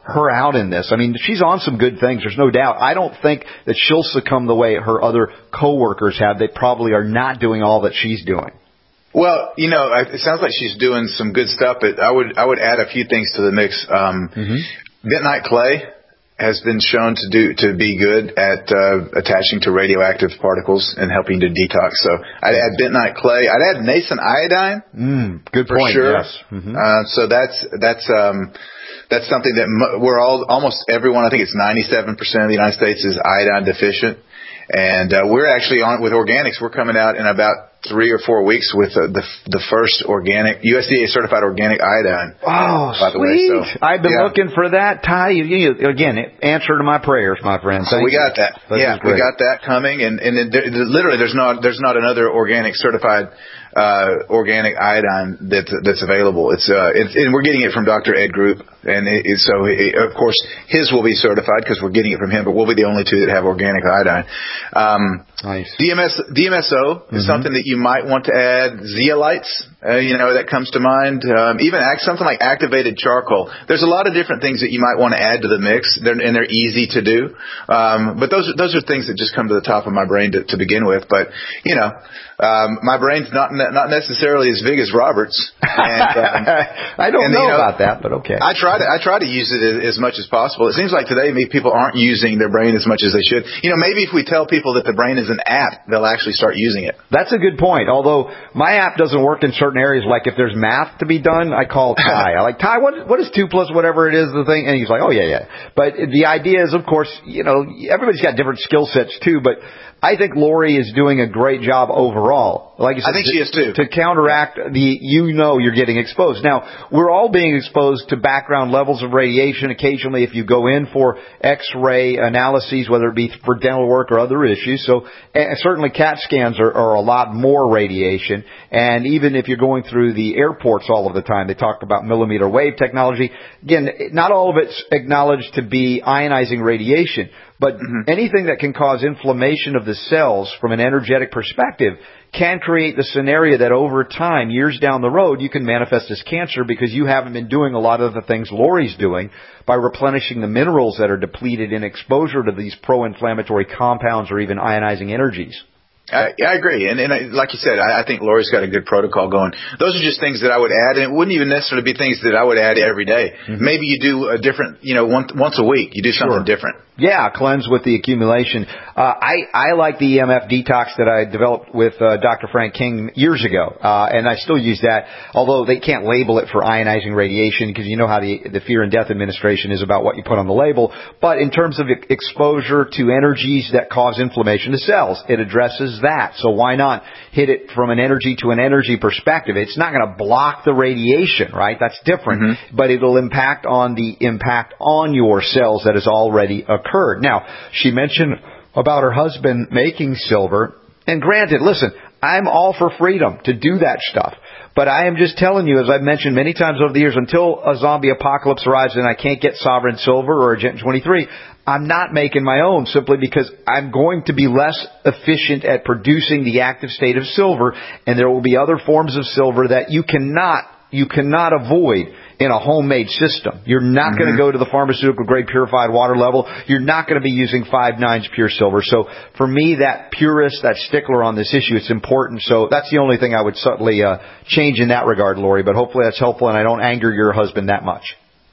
her out in this. I mean, she's on some good things. There's no doubt. I don't think that she'll succumb the way her other coworkers have. They probably are not doing all that she's doing. Well, you know, it sounds like she's doing some good stuff, but I would I would add a few things to the mix. Um, mm-hmm. Bentonite clay has been shown to do to be good at uh, attaching to radioactive particles and helping to detox. So I'd add bentonite clay. I'd add nascent iodine. Mm, good for point. Sure. Yes. Mm-hmm. Uh, so that's that's um, that's something that m- we're all almost everyone. I think it's ninety-seven percent of the United States is iodine deficient, and uh, we're actually on with organics. We're coming out in about three or four weeks with uh, the the first organic U S D A certified organic iodine. Oh, by the sweet! Way. So, I've been yeah. looking for that. Ty, you, you, again, answer to my prayers, my friend. So Thank we got you. that. This yeah, we got that coming, and and it, there, literally, there's not there's not another organic certified uh, organic iodine that's that's available. It's uh, it's, and we're getting it from Doctor Ed Group, and it, it, so it, of course his will be certified because we're getting it from him, but we'll be the only two that have organic iodine. Um, nice. D M S D M S O is mm-hmm. something that you might want to add. Zeolites, uh, you know, that comes to mind. Um, even act, something like activated charcoal. There's a lot of different things that you might want to add to the mix, they're, and they're easy to do. Um, but those are, those are things that just come to the top of my brain to, to begin with. But, you know, um, my brain's not not necessarily as big as Robert's. And, um, I don't and, know you know, about that, but okay. I try to I try to use it as, as much as possible. It seems like today maybe people aren't using their brain as much as they should. You know, maybe if we tell people that the brain is an app, they'll actually start using it. That's a good point. Although my app doesn't work in certain areas. Like if there's math to be done, I call Ty. I like, Ty, what what is two plus whatever it is the thing? And he's like, oh yeah, yeah. But the idea is, of course, you know, everybody's got different skill sets too. But I think Lori is doing a great job overall. Like you said, I think she is too. To counteract the, you know, you're getting exposed. Now, we're all being exposed to background levels of radiation. Occasionally, if you go in for X-ray analyses, whether it be for dental work or other issues. So uh, certainly CAT scans are, are a lot more radiation. And even if you're going through the airports all of the time, they talk about millimeter wave technology. Again, not all of it's acknowledged to be ionizing radiation. But mm-hmm. anything that can cause inflammation of the cells from an energetic perspective can create the scenario that over time, years down the road, you can manifest as cancer because you haven't been doing a lot of the things Lori's doing by replenishing the minerals that are depleted in exposure to these pro-inflammatory compounds or even ionizing energies. I, I agree. And, and I, like you said, I, I think Lori's got a good protocol going. Those are just things that I would add, and it wouldn't even necessarily be things that I would add every day. Mm-hmm. Maybe you do a different, you know, once, once a week, you do something sure. different. Yeah, cleanse with the accumulation. Uh, I, I like the E M F detox that I developed with uh, Doctor Frank King years ago, uh, and I still use that, although they can't label it for ionizing radiation because you know how the, the Fear and Death Administration is about what you put on the label. But in terms of exposure to energies that cause inflammation to cells, it addresses that. So why not hit it from an energy to an energy perspective? It's not going to block the radiation, right? That's different. Mm-hmm. But it'll impact on the impact on your cells that has already occurred. Occurred. Now, she mentioned about her husband making silver. And granted, listen, I'm all for freedom to do that stuff. But I am just telling you, as I've mentioned many times over the years, until a zombie apocalypse arrives and I can't get Sovereign Silver or Agent twenty-three, I'm not making my own simply because I'm going to be less efficient at producing the active state of silver. And there will be other forms of silver that you cannot, you cannot avoid in a homemade system. You're not mm-hmm. going to go to the pharmaceutical grade purified water level. You're not going to be using five nines pure silver. So for me, that purist, that stickler on this issue, it's important. So that's the only thing I would subtly uh, change in that regard, Lori. But hopefully that's helpful and I don't anger your husband that much.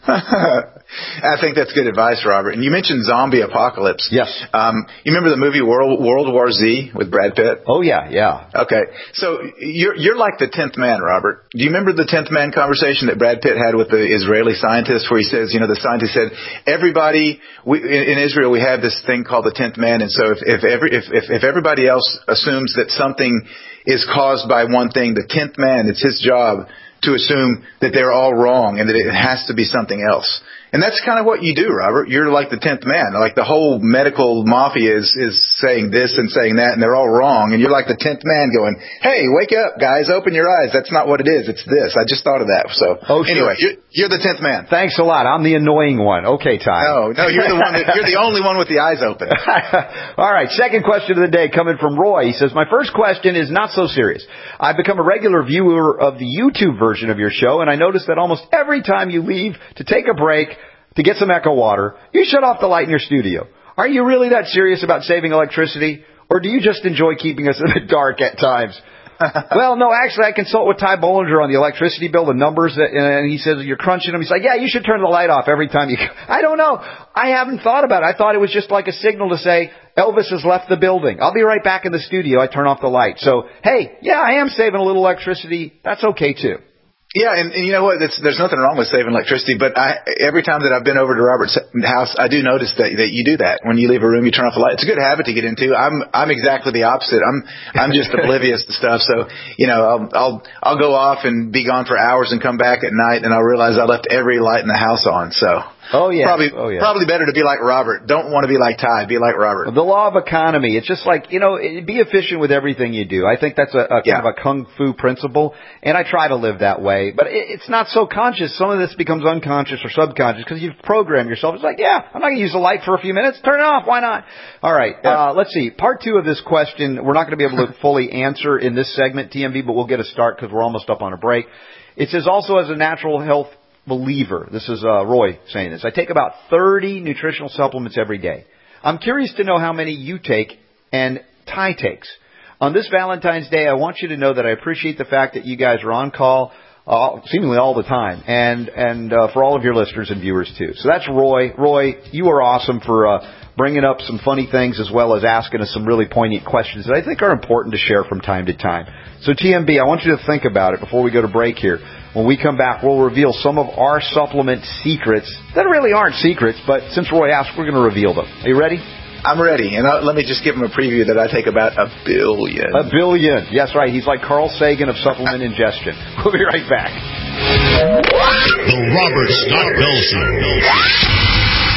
I think that's good advice, Robert. And you mentioned zombie apocalypse. Yes. Um, you remember the movie World World War Z with Brad Pitt? Oh yeah, yeah. Okay. So you're you're like the tenth man, Robert. Do you remember the tenth man conversation that Brad Pitt had with the Israeli scientist, where he says, you know, the scientist said, everybody we, in, in Israel we have this thing called the tenth man, and so if if every if, if if everybody else assumes that something is caused by one thing, the tenth man, it's his job to assume that they're all wrong and that it has to be something else. And that's kind of what you do, Robert. You're like the tenth man. Like the whole medical mafia is, is saying this and saying that, and they're all wrong. And you're like the tenth man going, hey, wake up, guys, open your eyes. That's not what it is. It's this. I just thought of that. So oh, sure. Anyway, you're, you're the tenth man. Thanks a lot. I'm the annoying one. Okay, Ty. No, no, you're the one that, you're the only one with the eyes open. All right. Second question of the day coming from Roy. He says, my first question is not so serious. I've become a regular viewer of the YouTube version of your show, and I notice that almost every time you leave to take a break, to get some Echo water, you shut off the light in your studio. Are you really that serious about saving electricity? Or do you just enjoy keeping us in the dark at times? Well, no, actually, I consult with Ty Bollinger on the electricity bill, the numbers, that, and he says you're crunching them. He's like, yeah, you should turn the light off every time you... I don't know. I haven't thought about it. I thought it was just like a signal to say, Elvis has left the building. I'll be right back in the studio. I turn off the light. So, hey, yeah, I am saving a little electricity. That's okay, too. Yeah, and, and you know what? It's, there's nothing wrong with saving electricity, but I, every time that I've been over to Robert's house, I do notice that, that you do that. When you leave a room, you turn off the light. It's a good habit to get into. I'm I'm exactly the opposite. I'm I'm just oblivious to stuff. So, you know, I'll I'll I'll go off and be gone for hours and come back at night, and I'll realize I left every light in the house on. So. Oh, yeah. Probably, oh, yeah. probably better to be like Robert. Don't want to be like Ty. Be like Robert. The law of economy. It's just like, you know, be efficient with everything you do. I think that's a, a kind yeah. of a kung fu principle, and I try to live that way. But it, it's not so conscious. Some of this becomes unconscious or subconscious because you've programmed yourself. It's like, yeah, I'm not going to use the light for a few minutes. Turn it off. Why not? All right. Yeah. Uh, let's see. Part two of this question, we're not going to be able to fully answer in this segment, T M B, but we'll get a start because we're almost up on a break. It says also as a natural health believer, this is uh, Roy saying this, I take about thirty nutritional supplements every day. I'm curious to know how many you take and Ty takes. On this Valentine's Day, I want you to know that I appreciate the fact that you guys are on call uh, seemingly all the time, and and uh, for all of your listeners and viewers too. So that's Roy. Roy, you are awesome for uh, bringing up some funny things as well as asking us some really poignant questions that I think are important to share from time to time. So T M B, I want you to think about it before we go to break here. When we come back, we'll reveal some of our supplement secrets that really aren't secrets, but since Roy asked, we're going to reveal them. Are you ready? I'm ready, and uh, let me just give him a preview that I take about a billion. A billion. Yes, right. He's like Carl Sagan of supplement ingestion. We'll be right back. The Robert Scott Bell Show.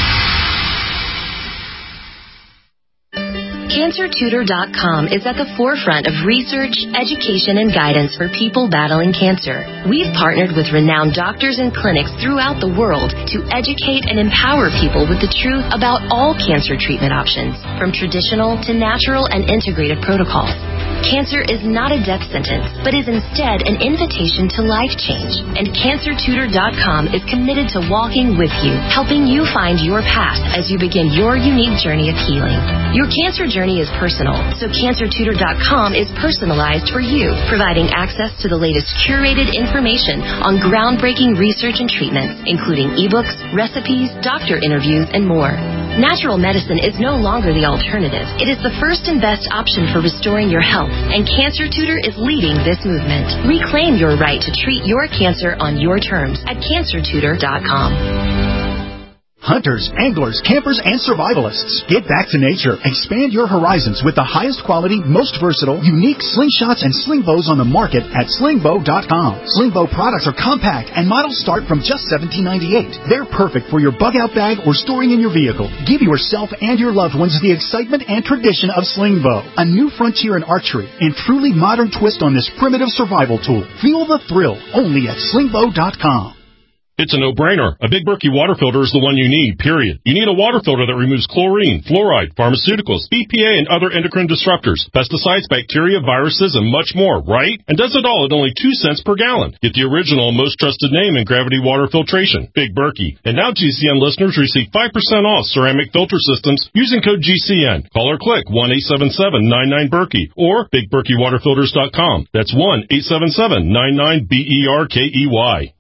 Cancer Tutor dot com is at the forefront of research, education, and guidance for people battling cancer. We've partnered with renowned doctors and clinics throughout the world to educate and empower people with the truth about all cancer treatment options, from traditional to natural and integrated protocols. Cancer is not a death sentence, but is instead an invitation to life change. And Cancer Tutor dot com is committed to walking with you, helping you find your path as you begin your unique journey of healing. Your cancer journey is personal, so Cancer Tutor dot com is personalized for you, providing access to the latest curated information on groundbreaking research and treatments, including ebooks, recipes, doctor interviews, and more. Natural medicine is no longer the alternative. It is the first and best option for restoring your health, and Cancer Tutor is leading this movement. Reclaim your right to treat your cancer on your terms at Cancer Tutor dot com. Hunters, anglers, campers, and survivalists. Get back to nature. Expand your horizons with the highest quality, most versatile, unique slingshots and sling bows on the market at sling bow dot com. Sling bow products are compact and models start from just seventeen ninety-eight. They're perfect for your bug-out bag or storing in your vehicle. Give yourself and your loved ones the excitement and tradition of sling bow, a new frontier in archery and truly modern twist on this primitive survival tool. Feel the thrill only at sling bow dot com. It's a no-brainer. A Big Berkey water filter is the one you need, period. You need a water filter that removes chlorine, fluoride, pharmaceuticals, B P A, and other endocrine disruptors, pesticides, bacteria, viruses, and much more, right? And does it all at only two cents per gallon. Get the original, most trusted name in gravity water filtration, Big Berkey. And now G C N listeners receive five percent off ceramic filter systems using code G C N. Call or click one eight seven seven nine nine Berkey or big berkey water filters dot com. That's one eight seven seven nine nine B E R K E Y.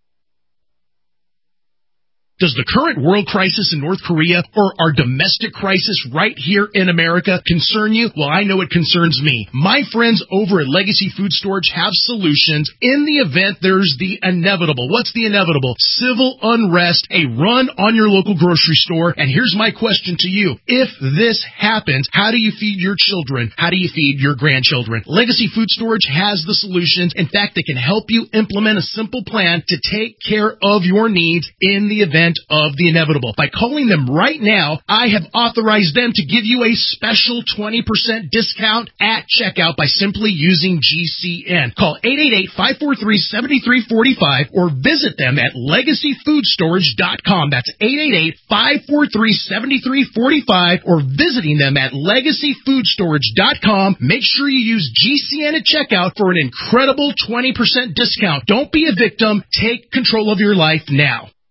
Does the current world crisis in North Korea or our domestic crisis right here in America concern you? Well, I know it concerns me. My friends over at Legacy Food Storage have solutions in the event there's the inevitable. What's the inevitable? Civil unrest, a run on your local grocery store. And here's my question to you. If this happens, how do you feed your children? How do you feed your grandchildren? Legacy Food Storage has the solutions. In fact, they can help you implement a simple plan to take care of your needs in the event of the inevitable. By calling them right now, I have authorized them to give you a special twenty percent discount at checkout by simply using G C N. Call eight eight eight, five four three, seven three four five or visit them at legacy food storage dot com. That's eight eight eight, five four three, seven three four five or visiting them at legacy food storage dot com. Make sure you use G C N at checkout for an incredible twenty percent discount. Don't be a victim. Take control of your life now.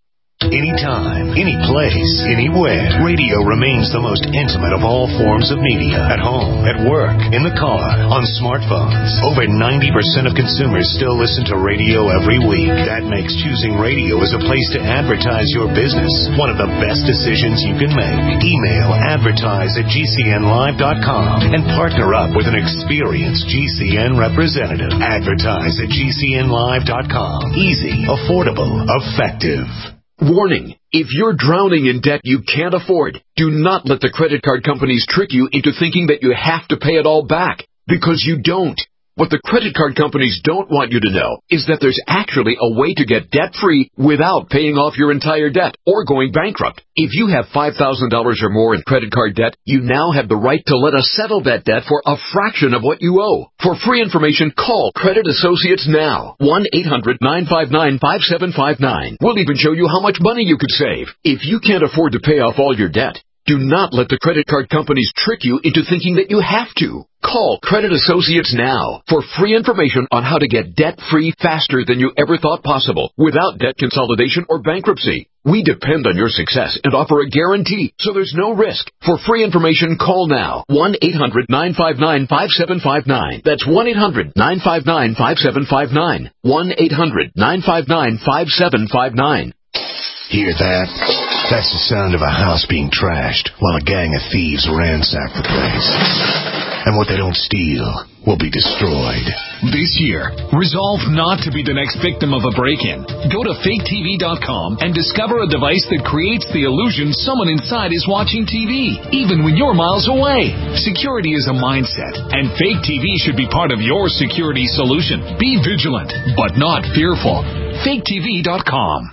Anytime, any place, anywhere. Radio remains the most intimate of all forms of media. At home, at work, in the car, on smartphones. Over ninety percent of consumers still listen to radio every week. That makes choosing radio as a place to advertise your business one of the best decisions you can make. Email advertise at G C N live dot com and partner up with an experienced G C N representative. Advertise at G C N live dot com. Easy, affordable, effective. Warning. If you're drowning in debt you can't afford, do not let the credit card companies trick you into thinking that you have to pay it all back, because you don't. What the credit card companies don't want you to know is that there's actually a way to get debt-free without paying off your entire debt or going bankrupt. If you have five thousand dollars or more in credit card debt, you now have the right to let us settle that debt for a fraction of what you owe. For free information, call Credit Associates now. one eight hundred nine five nine five seven five nine. We'll even show you how much money you could save. If you can't afford to pay off all your debt, do not let the credit card companies trick you into thinking that you have to. Call Credit Associates now for free information on how to get debt-free faster than you ever thought possible without debt consolidation or bankruptcy. We depend on your success and offer a guarantee, so there's no risk. For free information, call now. one eight hundred nine five nine five seven five nine. That's one eight hundred nine five nine five seven five nine. one eight hundred nine five nine five seven five nine. Hear that? That's the sound of a house being trashed while a gang of thieves ransack the place. And what they don't steal will be destroyed. This year, resolve not to be the next victim of a break-in. Go to fake T V dot com and discover a device that creates the illusion someone inside is watching T V, even when you're miles away. Security is a mindset, and Fake T V should be part of your security solution. Be vigilant, but not fearful. fake T V dot com.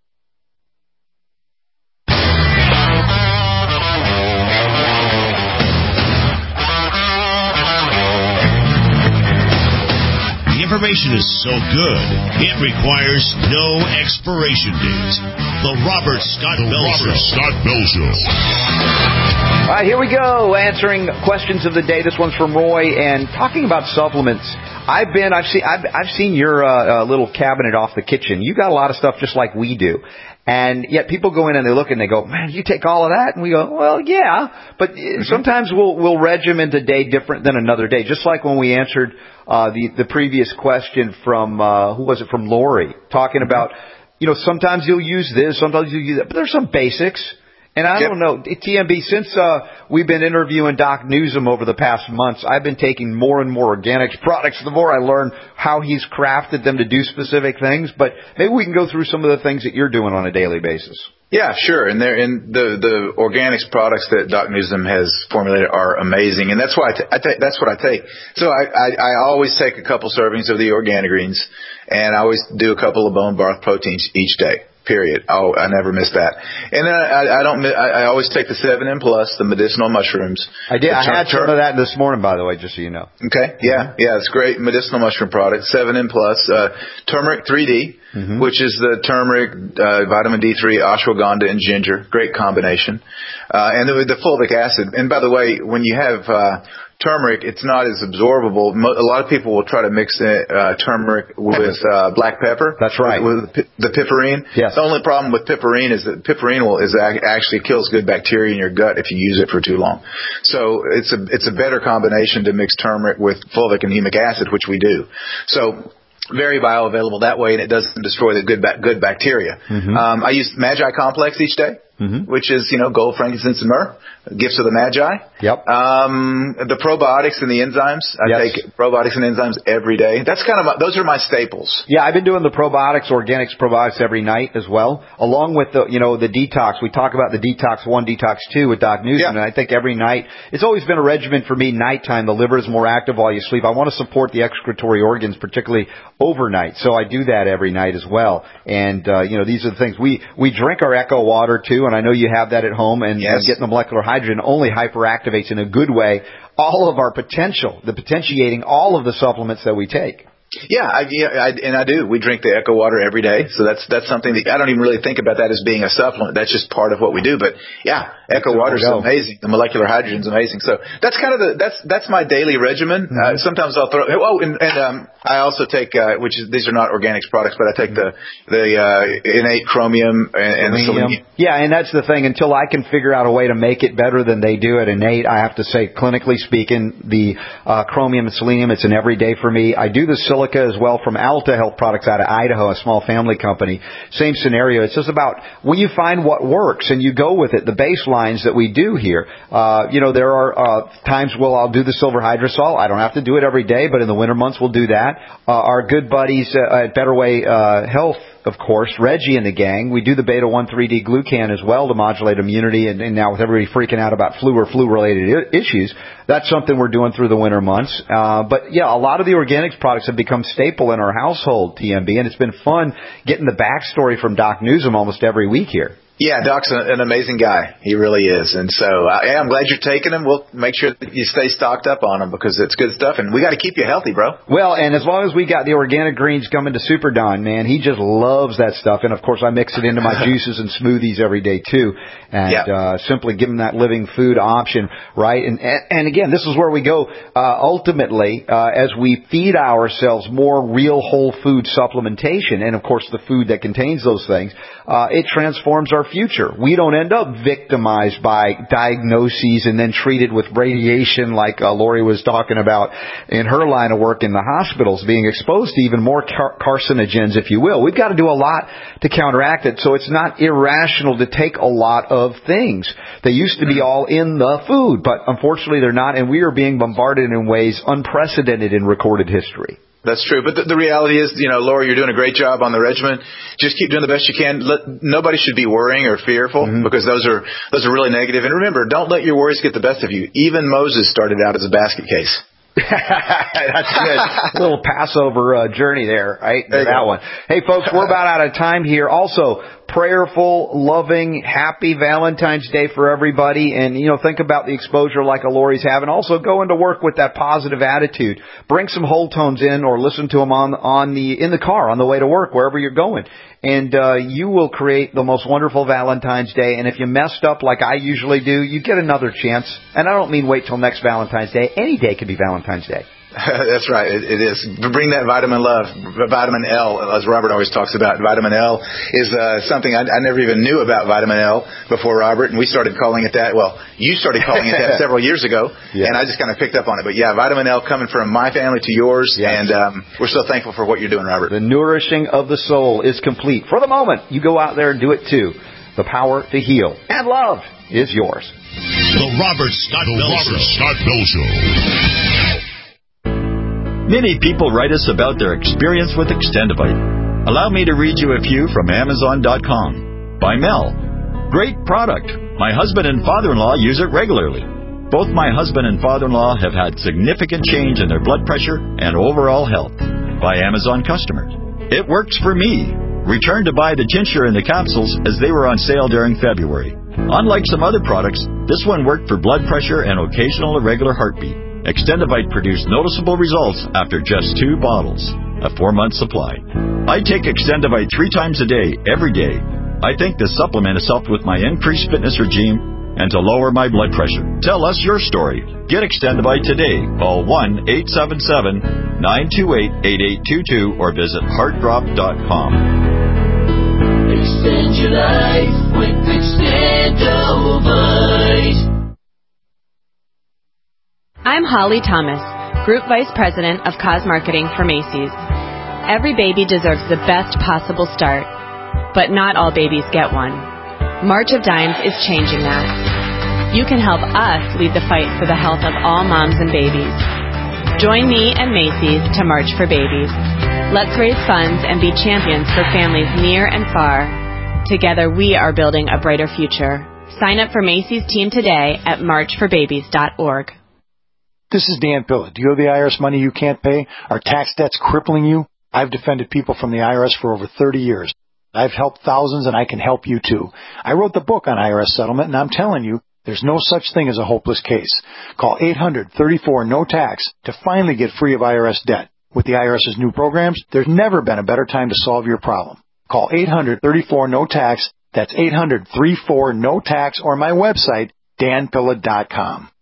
Information is so good, it requires no expiration date. The Robert Scott the Bell Robert Show. Scott Bell Show. All right, here we go, answering questions of the day. This one's from Roy, and talking about supplements. I've been, I've seen, I've, I've seen your uh, uh, little cabinet off the kitchen. You got a lot of stuff just like we do. And yet people go in and they look and they go, man, you take all of that? And we go, well, yeah. But mm-hmm. sometimes we'll we'll regiment a day different than another day. Just like when we answered uh, the the previous question from uh, who was it? From Lori, talking about, you know, sometimes you'll use this, sometimes you'll use that. But there's some basics. And I yep. don't know, T M B, since uh, we've been interviewing Doc Newsom over the past months, I've been taking more and more organics products. The more I learn how he's crafted them to do specific things. But maybe we can go through some of the things that you're doing on a daily basis. Yeah, sure. And they're in the, the organics products that Doc Newsom has formulated are amazing. And that's why I, t- I take, that's what I take. So I, I, I always take a couple servings of the organic greens, and I always do a couple of bone broth proteins each day. Period. Oh, I never miss that. And then I, I don't. I, I always take the seven N plus, the medicinal mushrooms. I did. I tur- had some of that this morning, by the way, just so you know. Okay. Yeah. Yeah. It's great medicinal mushroom product. seven N plus, uh, turmeric three D, mm-hmm. which is the turmeric, uh, vitamin D three, ashwagandha, and ginger. Great combination. Uh, and the, the fulvic acid. And by the way, when you have uh, turmeric, it's not as absorbable. A lot of people will try to mix uh, turmeric with uh, black pepper. That's right. With, with the piperine. Yes. The only problem with piperine is that piperine will is actually kills good bacteria in your gut if you use it for too long. So it's a it's a better combination to mix turmeric with fulvic and humic acid, which we do. So very bioavailable that way, and it doesn't destroy the good ba- good bacteria. Mm-hmm. Um, I use Magi Complex each day. Mm-hmm. Which is, you know, gold, frankincense, and myrrh, gifts of the Magi. Yep. Um, the probiotics and the enzymes. I yes. take probiotics and enzymes every day. That's kind of my, those are my staples. Yeah, I've been doing the probiotics, organics probiotics every night as well, along with the, you know, the detox. We talk about the detox one, detox two with Doc Newsom, yeah. and I think every night it's always been a regimen for me. Nighttime, the liver is more active while you sleep. I want to support the excretory organs, particularly overnight, so I do that every night as well. And uh, you know, these are the things we we drink our Echo water too. And I know you have that at home, and, yes. and getting the molecular hydrogen only hyperactivates in a good way all of our potential, the potentiating all of the supplements that we take. Yeah, I, yeah I, and I do. We drink the Echo water every day, so that's that's something that I don't even really think about that as being a supplement. That's just part of what we do. But yeah, Echo water is amazing. The molecular hydrogen is amazing. So that's kind of the that's that's my daily regimen. Mm-hmm. Uh, sometimes I'll throw. Oh, and, and um, I also take uh, which is these are not organics products, but I take the the uh, innate chromium and, and the selenium. Yeah, and that's the thing. Until I can figure out a way to make it better than they do at innate, I have to say, clinically speaking, the uh, chromium and selenium, it's an everyday for me. I do the silica as well from Alta Health Products out of Idaho, a small family company. Same scenario. It's just about when you find what works and you go with it, the baselines that we do here. Uh, you know, there are uh, times where I'll do the silver hydrosol. I don't have to do it every day, but in the winter months we'll do that. Uh, our good buddies uh, at Better Way uh, Health, of course, Reggie and the gang, we do the beta one three D glucan as well to modulate immunity, and, and now with everybody freaking out about flu or flu-related I- issues, that's something we're doing through the winter months. Uh, but, yeah, a lot of the organics products have become staple in our household, T M B, and it's been fun getting the backstory from Doc Newsom almost every week here. Yeah, Doc's an amazing guy. He really is. And so uh, yeah, I'm glad you're taking them. We'll make sure that you stay stocked up on them because it's good stuff. And we got to keep you healthy, bro. Well, and as long as we got the organic greens coming to Super Don, man, he just loves that stuff. And, of course, I mix it into my juices and smoothies every day, too. And yep. uh, simply give him that living food option, right? And, and, and again, this is where we go uh, ultimately uh, as we feed ourselves more real whole food supplementation and, of course, the food that contains those things, uh, it transforms our future. We don't end up victimized by diagnoses and then treated with radiation like uh, Lori was talking about in her line of work in the hospitals, being exposed to even more car- carcinogens, if you will. We've got to do a lot to counteract it, so it's not irrational to take a lot of things. They used to be all in the food, but unfortunately they're not, and we are being bombarded in ways unprecedented in recorded history. That's true. But the, the reality is, you know, Laura, you're doing a great job on the regimen. Just keep doing the best you can. Let, nobody should be worrying or fearful mm-hmm. because those are those are really negative. And remember, don't let your worries get the best of you. Even Moses started out as a basket case. That's good. A little Passover uh, journey there, right? There that one. Hey, folks, we're about out of time here. Also, prayerful, loving, happy Valentine's Day for everybody. And, you know, think about the exposure like Lori's having. Also, go into work with that positive attitude. Bring some whole tones in or listen to them on, on the, in the car on the way to work, wherever you're going. And uh, you will create the most wonderful Valentine's Day. And if you messed up like I usually do, you get another chance. And I don't mean wait till next Valentine's Day. Any day could be Valentine's Day. That's right. It, it is. Bring that vitamin love, vitamin L, as Robert always talks about. Vitamin L is uh, something I, I never even knew about vitamin L before Robert, and we started calling it that. Well, you started calling it that several years ago, yeah. and I just kind of picked up on it. But yeah, vitamin L coming from my family to yours, yes. and um, we're so thankful for what you're doing, Robert. The nourishing of the soul is complete. For the moment, you go out there and do it too. The power to heal and love is yours. The Robert Scott the Bell Robert Show. Scott Bell Show. Many people write us about their experience with Extendivite. Allow me to read you a few from Amazon dot com. By Mel. Great product. My husband and father-in-law use it regularly. Both my husband and father-in-law have had significant change in their blood pressure and overall health. By Amazon customers. It works for me. Returned to buy the tincture and the capsules as they were on sale during February. Unlike some other products, this one worked for blood pressure and occasional irregular heartbeat. Extendivite produced noticeable results after just two bottles, a four-month supply. I take Extendivite three times a day, every day. I think this supplement has helped with my increased fitness regime and to lower my blood pressure. Tell us your story. Get Extendivite today. Call one eight seven seven, nine two eight, eight eight two two or visit heart drop dot com. Extend your life with Extendivite. I'm Holly Thomas, Group Vice President of Cause Marketing for Macy's. Every baby deserves the best possible start, but not all babies get one. March of Dimes is changing that. You can help us lead the fight for the health of all moms and babies. Join me and Macy's to March for Babies. Let's raise funds and be champions for families near and far. Together we are building a brighter future. Sign up for Macy's team today at march for babies dot org. This is Dan Pilla. Do you owe the I R S money you can't pay? Are tax debts crippling you? I've defended people from the I R S for over thirty years. I've helped thousands, and I can help you, too. I wrote the book on I R S settlement, and I'm telling you, there's no such thing as a hopeless case. Call eight hundred, thirty-four, no tax to finally get free of I R S debt. With the IRS's new programs, there's never been a better time to solve your problem. Call eight hundred, thirty-four, N O T A X. That's eight hundred, thirty-four, N O T A X, or my website, dan pilla dot com.